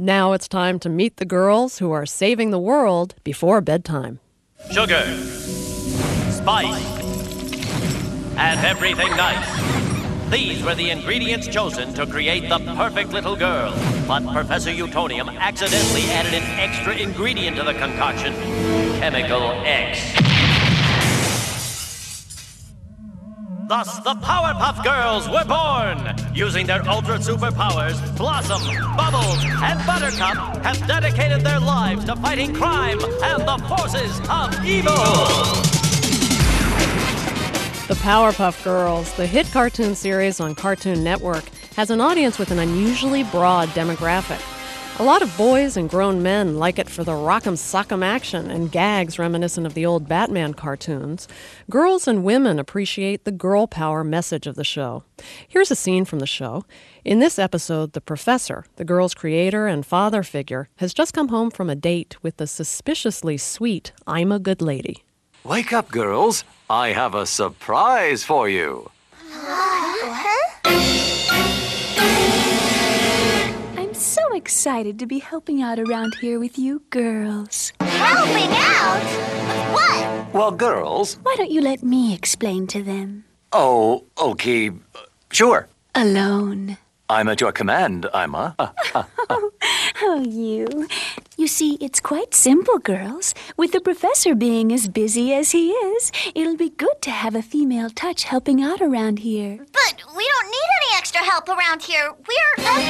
Now it's time to meet the girls who are saving the world before bedtime. Sugar, spice, and everything nice. These were the ingredients chosen to create the perfect little girl. But Professor Utonium accidentally added an extra ingredient to the concoction, Chemical X. Thus, the Powerpuff Girls were born! Using their ultra superpowers, Blossom, Bubbles, and Buttercup have dedicated their lives to fighting crime and the forces of evil! The Powerpuff Girls, the hit cartoon series on Cartoon Network, has an audience with an unusually broad demographic. A lot of boys and grown men like it for the rock'em sock'em action and gags reminiscent of the old Batman cartoons. Girls and women appreciate the girl power message of the show. Here's a scene from the show. In this episode, the professor, the girl's creator and father figure, has just come home from a date with the suspiciously sweet I'm a Good Lady. Wake up, girls. I have a surprise for you. So excited to be helping out around here with you girls. Helping out? With what? Well, girls... Why don't you let me explain to them? Oh, okay. Sure. Alone. I'm at your command, Ima. Oh, you. You see, it's quite simple, girls. With the professor being as busy as he is, it'll be good to have a female touch helping out around here. But we don't need any extra help around here. We're the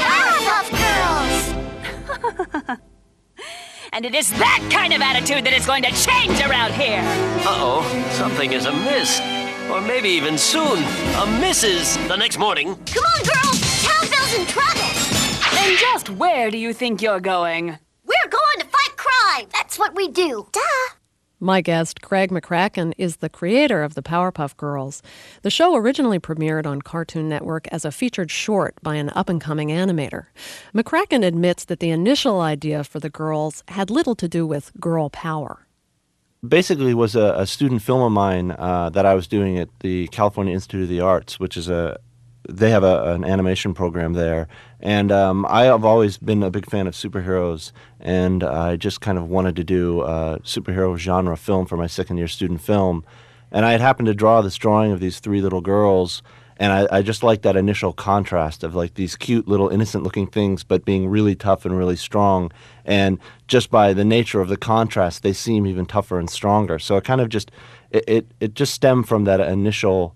Powerpuff Girls! And it is that kind of attitude that is going to change around here. Uh-oh, something is amiss. Or maybe even soon, a missus. The next morning... Come on, girls! Townville's in trouble! And just where do you think you're going? We're going to fight crime! That's what we do. Duh! My guest, Craig McCracken, is the creator of the Powerpuff Girls. The show originally premiered on Cartoon Network as a featured short by an up-and-coming animator. McCracken admits that the initial idea for the girls had little to do with girl power. Basically, it was a student film of mine that I was doing at the California Institute of the Arts, which is they have an animation program there. And I have always been a big fan of superheroes, and I just kind of wanted to do a superhero genre film for my second-year student film. And I had happened to draw this drawing of these three little girls, and I just liked that initial contrast of like these cute little innocent-looking things, but being really tough and really strong. And just by the nature of the contrast, they seem even tougher and stronger. So it kind of just it just stemmed from that initial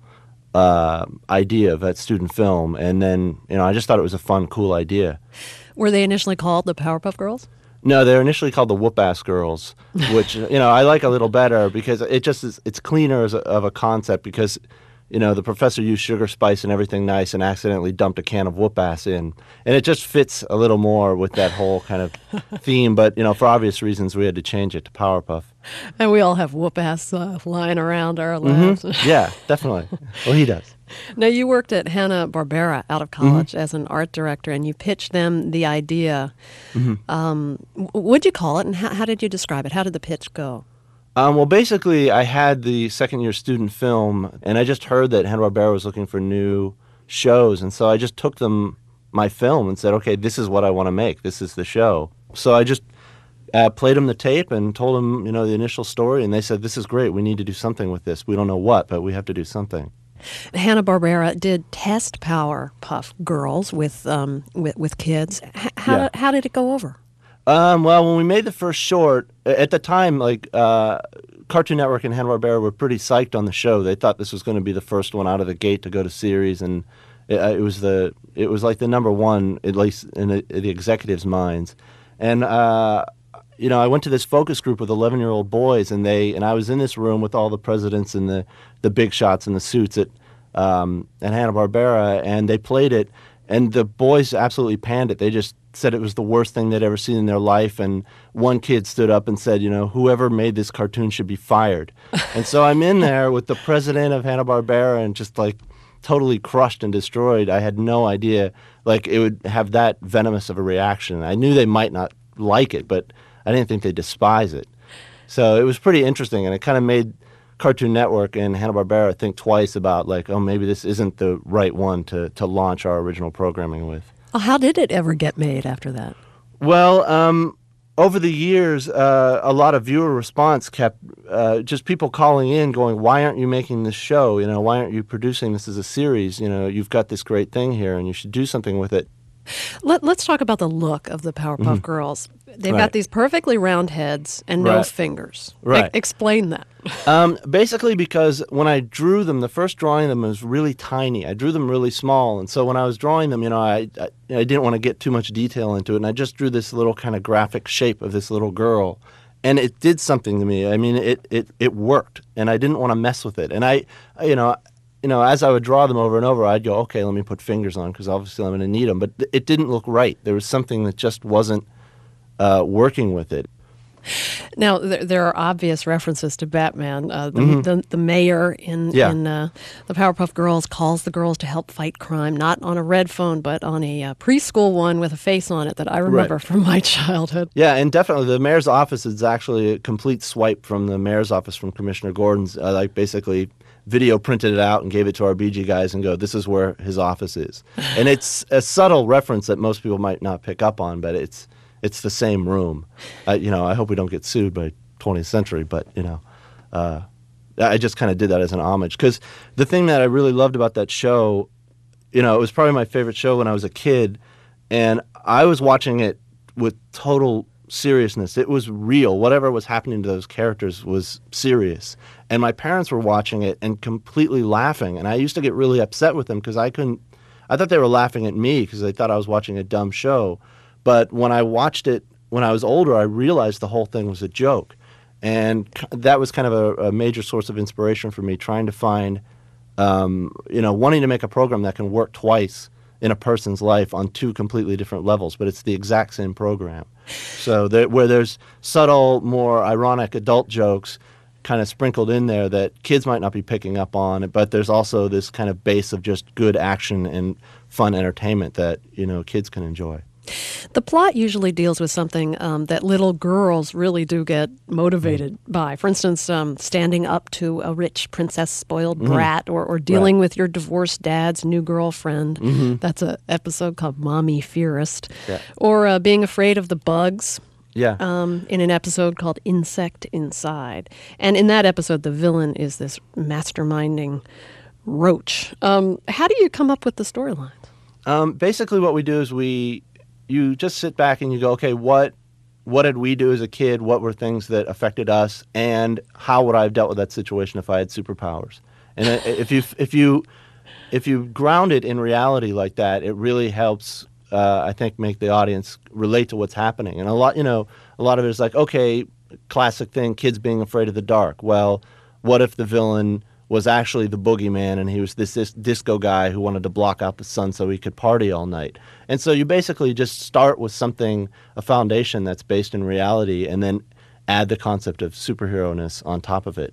idea of that student film, and then I just thought it was a fun, cool idea. Were they initially called the Powerpuff Girls? No, they were initially called the Whoop-Ass Girls, which I like a little better because it's cleaner of a concept because the professor used sugar, spice, and everything nice and accidentally dumped a can of whoop-ass in. And it just fits a little more with that whole kind of theme. But, for obvious reasons, we had to change it to Powerpuff. And we all have whoop-ass lying around our lives. Mm-hmm. Yeah, definitely. Well, he does. Now, you worked at Hanna-Barbera out of college as an art director, and you pitched them the idea. What'd you call it, and how did you describe it? How did the pitch go? Well, basically, I had the second-year student film, and I just heard that Hanna-Barbera was looking for new shows, and so I just took them my film and said, okay, this is what I want to make. This is the show. So I just played them the tape and told them, the initial story, and they said, this is great. We need to do something with this. We don't know what, but we have to do something. Hanna-Barbera did test Powerpuff Girls with kids. How did it go over? Well, when we made the first short, at the time, Cartoon Network and Hanna-Barbera were pretty psyched on the show. They thought this was going to be the first one out of the gate to go to series, and it was like the number one, at least in the executives' minds. And I went to this focus group with 11-year-old boys, and I was in this room with all the presidents and the big shots and the suits at Hanna-Barbera, and they played it, and the boys absolutely panned it. They just said it was the worst thing they'd ever seen in their life, and one kid stood up and said, whoever made this cartoon should be fired. And so I'm in there with the president of Hanna-Barbera and just totally crushed and destroyed. I had no idea it would have that venomous of a reaction. I knew they might not like it, but I didn't think they'd despise it. So it was pretty interesting, and it kind of made Cartoon Network and Hanna-Barbera think twice about maybe this isn't the right one to launch our original programming with. Well, how did it ever get made after that? Well, over the years, a lot of viewer response kept just people calling in going, why aren't you making this show? Why aren't you producing this as a series? You've got this great thing here and you should do something with it. Let's talk about the look of the Powerpuff Girls. They've got these perfectly round heads and no fingers. Right. Explain that. Basically because when I drew them, the first drawing of them was really tiny. I drew them really small. And so when I was drawing them, I didn't want to get too much detail into it. And I just drew this little kind of graphic shape of this little girl. And it did something to me. I mean, it worked. And I didn't want to mess with it. And as I would draw them over and over, I'd go, okay, let me put fingers on because obviously I'm going to need them. But it didn't look right. There was something that just wasn't working with it. Now, there are obvious references to Batman. The mayor in the Powerpuff Girls calls the girls to help fight crime, not on a red phone, but on a preschool one with a face on it that I remember from my childhood. Yeah, and definitely the mayor's office is actually a complete swipe from the mayor's office from Commissioner Gordon's. Basically video printed it out and gave it to our BG guys and go, this is where his office is. And it's a subtle reference that most people might not pick up on, but it's the same room. I hope we don't get sued by 20th Century, but, I just kind of did that as an homage. Because the thing that I really loved about that show, it was probably my favorite show when I was a kid, and I was watching it with total seriousness. It was real. Whatever was happening to those characters was serious. And my parents were watching it and completely laughing, and I used to get really upset with them because I thought they were laughing at me because they thought I was watching a dumb show. But when I watched it when I was older, I realized the whole thing was a joke. And that was kind of a major source of inspiration for me, trying to find, wanting to make a program that can work twice in a person's life on two completely different levels, but it's the exact same program. So where there's subtle, more ironic adult jokes kind of sprinkled in there that kids might not be picking up on, but there's also this kind of base of just good action and fun entertainment that, kids can enjoy. The plot usually deals with something that little girls really do get motivated by. For instance, standing up to a rich princess spoiled brat or dealing with your divorced dad's new girlfriend. That's an episode called Mommy Fearist. Yeah. Or being afraid of the bugs. Yeah. In an episode called Insect Inside. And in that episode, the villain is this masterminding roach. How do you come up with the storylines? Basically what we do is you just sit back and you go, okay, what did we do as a kid? What were things that affected us? And how would I have dealt with that situation if I had superpowers? And if you ground it in reality like that, it really helps, I think, make the audience relate to what's happening. And a lot of it is like, okay, classic thing, kids being afraid of the dark. Well, what if the villain was actually the boogeyman and he was this disco guy who wanted to block out the sun so he could party all night? And so you basically just start with a foundation that's based in reality, and then add the concept of superhero-ness on top of it.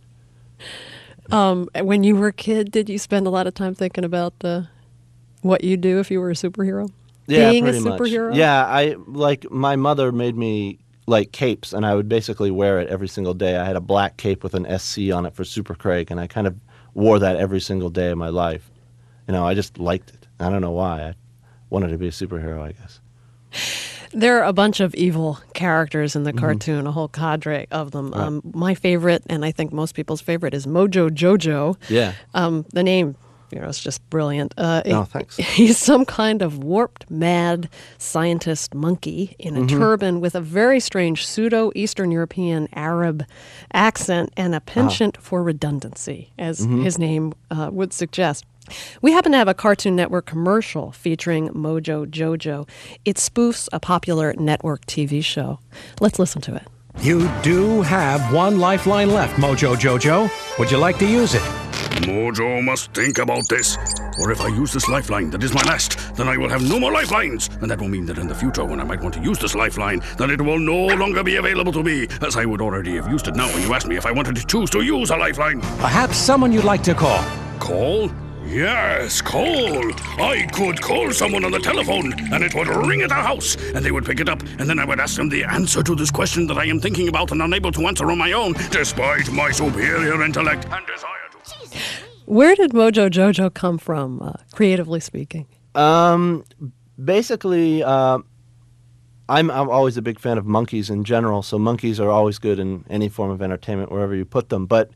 When you were a kid, did you spend a lot of time thinking about what you'd do if you were a superhero? Yeah, being pretty a superhero? Much. Yeah, my mother made me like capes, and I would basically wear it every single day. I had a black cape with an SC on it for Super Craig, and I kind of wore that every single day of my life. I just liked it. I don't know why. I wanted to be a superhero, I guess. There are a bunch of evil characters in the cartoon, a whole cadre of them. Right. My favorite, and I think most people's favorite, is Mojo Jojo. Yeah. The name, it's just brilliant. Thanks. He's some kind of warped, mad scientist monkey in a turban with a very strange pseudo-Eastern European Arab accent and a penchant for redundancy, as his name would suggest. We happen to have a Cartoon Network commercial featuring Mojo Jojo. It spoofs a popular network TV show. Let's listen to it. You do have one lifeline left, Mojo Jojo. Would you like to use it? Mojo must think about this. Or if I use this lifeline that is my last, then I will have no more lifelines. And that will mean that in the future, when I might want to use this lifeline, then it will no longer be available to me, as I would already have used it now when you asked me if I wanted to choose to use a lifeline. Perhaps someone you'd like to call. Call? Yes, call. I could call someone on the telephone, and it would ring at our house, and they would pick it up, and then I would ask them the answer to this question that I am thinking about and unable to answer on my own, despite my superior intellect and desire to... Where did Mojo Jojo come from, creatively speaking? Basically, I I'm always a big fan of monkeys in general, so monkeys are always good in any form of entertainment wherever you put them. But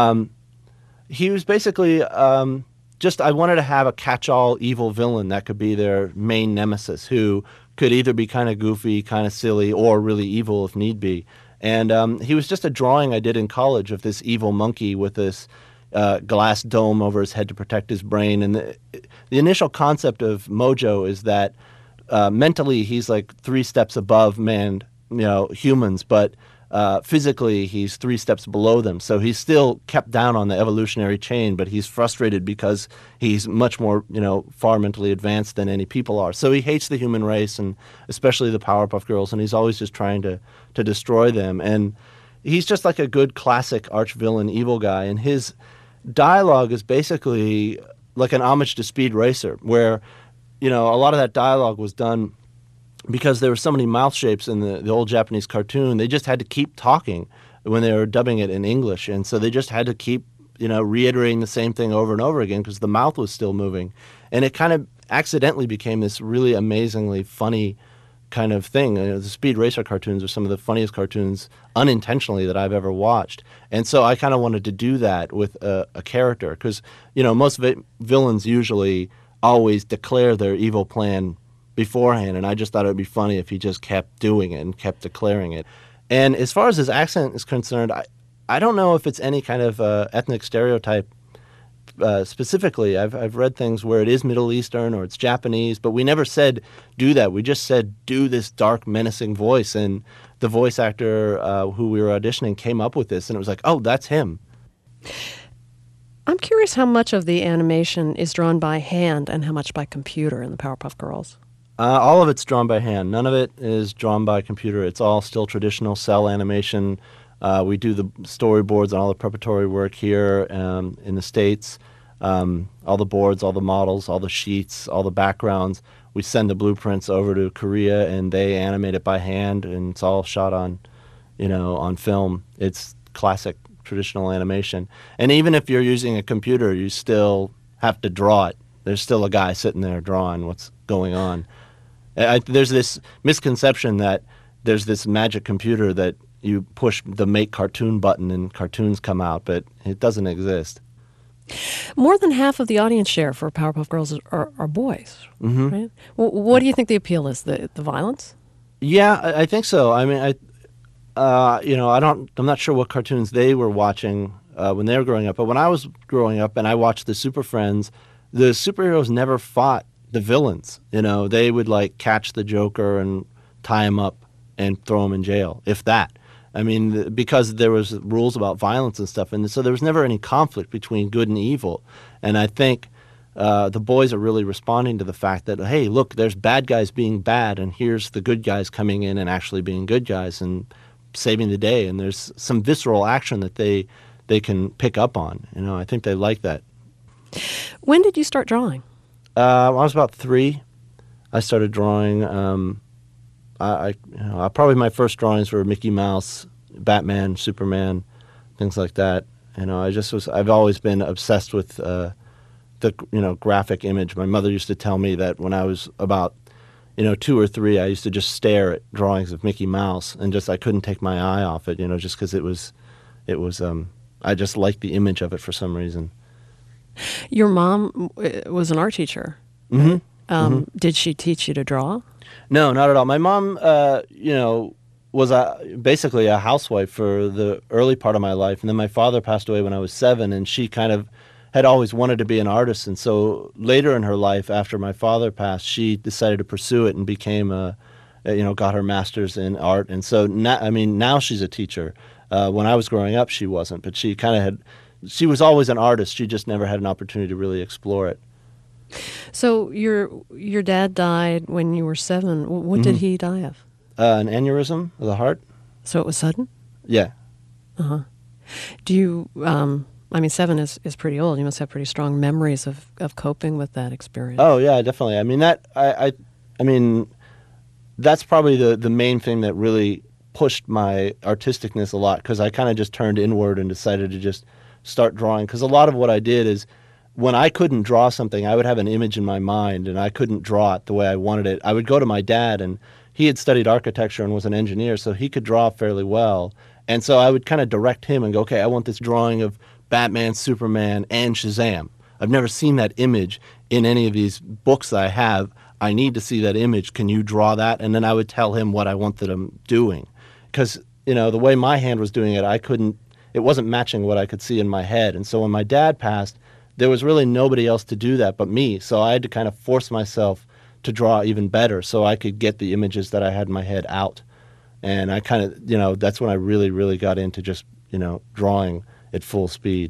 he was basically just I wanted to have a catch-all evil villain that could be their main nemesis, who could either be kind of goofy, kind of silly, or really evil if need be. And he was just a drawing I did in college of this evil monkey with this glass dome over his head to protect his brain. And the initial concept of Mojo is that mentally he's like 3 steps above humans, but physically he's 3 steps below them. So he's still kept down on the evolutionary chain, but he's frustrated because he's much more, far mentally advanced than any people are. So he hates the human race, and especially the Powerpuff Girls, and he's always just trying to destroy them. And he's just like a good classic arch-villain evil guy, and his dialogue is basically like an homage to Speed Racer, where, a lot of that dialogue was done because there were so many mouth shapes in the old Japanese cartoon. They just had to keep talking when they were dubbing it in English. And so they just had to keep, reiterating the same thing over and over again because the mouth was still moving. And it kind of accidentally became this really amazingly funny kind of thing. The Speed Racer cartoons are some of the funniest cartoons unintentionally that I've ever watched. And so I kind of wanted to do that with a character because, most villains usually always declare their evil plan beforehand, and I just thought it would be funny if he just kept doing it and kept declaring it. And as far as his accent is concerned, I don't know if it's any kind of ethnic stereotype specifically. I've read things where it is Middle Eastern or it's Japanese, but we never said do that. We just said do this dark, menacing voice, and the voice actor who we were auditioning came up with this, and it was like, oh, that's him. I'm curious how much of the animation is drawn by hand and how much by computer in the Powerpuff Girls. All of it's drawn by hand. None of it is drawn by computer. It's all still traditional cell animation. We do the storyboards and all the preparatory work here in the States. All the boards, all the models, all the sheets, all the backgrounds. We send the blueprints over to Korea, and they animate it by hand, and it's all shot on, on film. It's classic traditional animation. And even if you're using a computer, you still have to draw it. There's still a guy sitting there drawing what's going on. There's this misconception that there's this magic computer that you push the make cartoon button and cartoons come out, but it doesn't exist. More than half of the audience share for Powerpuff Girls are boys, right? What do you think the appeal is? The violence? Yeah, I think so. I mean, I'm not sure what cartoons they were watching when they were growing up, but when I was growing up and I watched the Super Friends, the superheroes never fought the villains. They would catch the Joker and tie him up and throw him in jail, if that. I mean, because there was rules about violence and stuff, and so there was never any conflict between good and evil. And I think the boys are really responding to the fact that, hey, look, there's bad guys being bad, and here's the good guys coming in and actually being good guys and saving the day. And there's some visceral action that they can pick up on. I think they like that. When did you start drawing? When I was about 3, I started drawing. Probably my first drawings were Mickey Mouse, Batman, Superman, things like that. I've always been obsessed with the graphic image. My mother used to tell me that when I was about 2 or 3, I used to just stare at drawings of Mickey Mouse and I couldn't take my eye off it. Just because it was I just liked the image of it for some reason. Your mom was an art teacher. Mm-hmm. Did she teach you to draw? No, not at all. My mom, was basically a housewife for the early part of my life, and then my father passed away when I was 7, and she kind of had always wanted to be an artist, and so later in her life, after my father passed, she decided to pursue it and became got her master's in art, and so now she's a teacher. When I was growing up, she wasn't, but she she was always an artist. She just never had an opportunity to really explore it. So your dad died when you were 7. What did he die of? An aneurysm of the heart. So it was sudden? Yeah. Uh-huh. Do you, 7 is pretty old. You must have pretty strong memories of coping with that experience. Oh, yeah, definitely. I mean, that's probably the main thing that really pushed my artisticness a lot, because I kind of just turned inward and decided to just start drawing. Because a lot of what I did is, when I couldn't draw something, I would have an image in my mind, and I couldn't draw it the way I wanted it. I would go to my dad, and he had studied architecture and was an engineer, so he could draw fairly well. And so I would kind of direct him and go, okay, I want this drawing of Batman, Superman, and Shazam. I've never seen that image in any of these books that I have. I need to see that image. Can you draw that? And then I would tell him what I wanted him doing. Because, the way my hand was doing it, it wasn't matching what I could see in my head. And so when my dad passed, there was really nobody else to do that but me. So I had to kind of force myself to draw even better so I could get the images that I had in my head out. And I kind of, that's when I really, really got into just, drawing at full speed.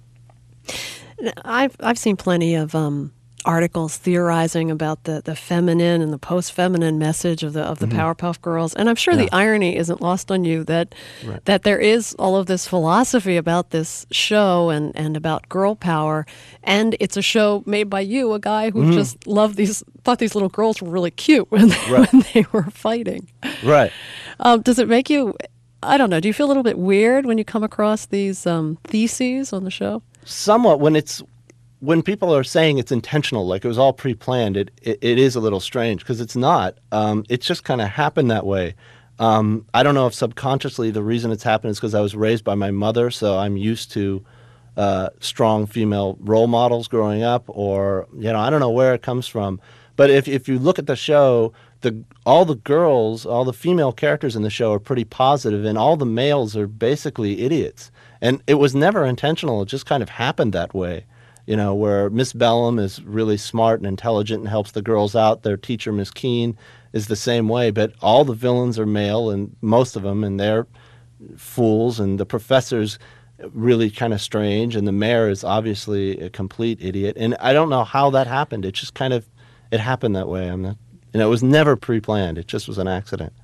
I've seen plenty of articles theorizing about the feminine and the post-feminine message of the Powerpuff Girls, and I'm sure the irony isn't lost on you that there is all of this philosophy about this show and about girl power, and it's a show made by you, a guy who just thought these little girls were really cute when they were fighting. Right. Does it make you? I don't know. Do you feel a little bit weird when you come across these theses on the show? Somewhat. When people are saying it's intentional, like it was all pre-planned, it is a little strange because it's not. It's just kind of happened that way. I don't know if subconsciously the reason it's happened is because I was raised by my mother, so I'm used to strong female role models growing up, or I don't know where it comes from. But if you look at the show, all the girls, all the female characters in the show are pretty positive, and all the males are basically idiots. And it was never intentional; it just kind of happened that way. Where Miss Bellum is really smart and intelligent and helps the girls out. Their teacher, Miss Keene, is the same way. But all the villains are male, and most of them, and they're fools. And the professor's really kind of strange, and the mayor is obviously a complete idiot. And I don't know how that happened. It just it happened that way. It was never pre-planned. It just was an accident.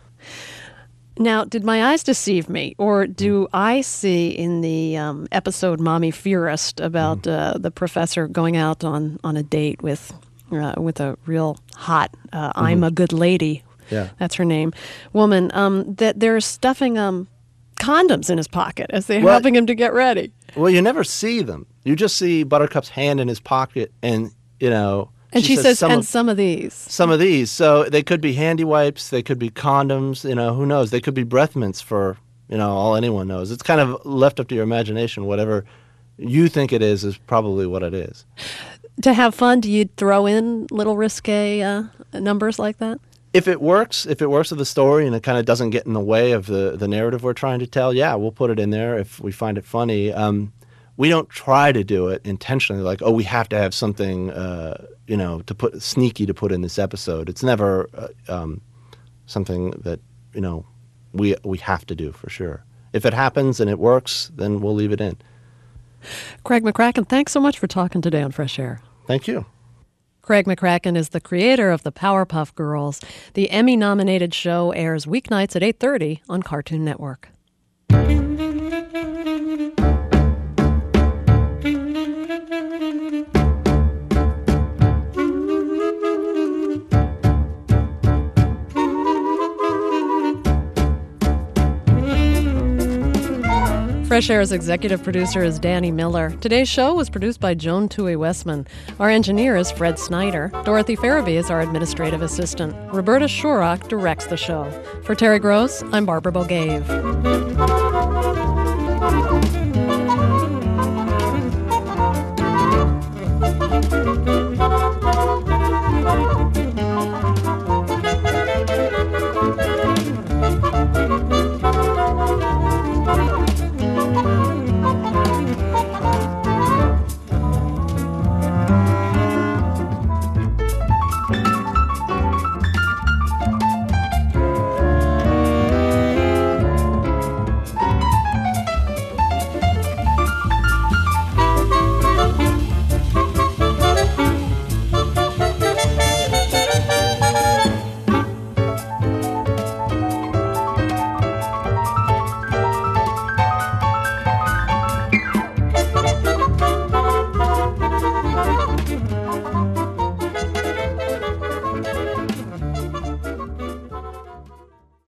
Now, did my eyes deceive me, or do I see in the episode Mommy Fearist about the professor going out on a date with a real hot, I'm a good lady, that's her name, woman, that they're stuffing condoms in his pocket as they're helping him to get ready? Well, you never see them. You just see Buttercup's hand in his pocket, and, And she says, some of these. Some of these. So they could be handy wipes. They could be condoms. Who knows? They could be breath mints for, all anyone knows. It's kind of left up to your imagination. Whatever you think it is probably what it is. To have fun, do you throw in little risque numbers like that? If it works with the story and it kind of doesn't get in the way of the narrative we're trying to tell, we'll put it in there if we find it funny. We don't try to do it intentionally, like, we have to have something, to put sneaky to put in this episode. It's never something that, we have to do for sure. If it happens and it works, then we'll leave it in. Craig McCracken, thanks so much for talking today on Fresh Air. Thank you. Craig McCracken is the creator of the Powerpuff Girls. The Emmy-nominated show airs weeknights at 8:30 on Cartoon Network. Fresh Air's executive producer is Danny Miller. Today's show was produced by Joan Toohey-Westman. Our engineer is Fred Snyder. Dorothy Farabee is our administrative assistant. Roberta Shorrock directs the show. For Terry Gross, I'm Barbara Bogave.